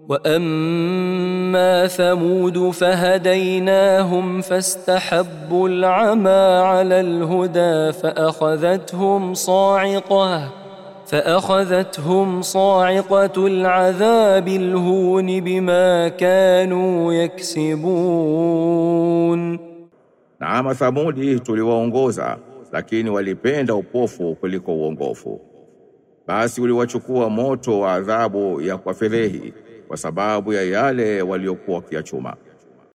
وأما ثمود فهديناهم فاستحبوا العمى على الهدى فأخذتهم صاعقة العذاب الهون بما كانوا يكسبون. Na ama Thamudi tuliwaongoza, lakini walipenda upofu kuliko uongofu. Basi uliwachukua moto wa adhabu ya kwa fedhehi kwa sababu ya yale waliokuwa kiachuma.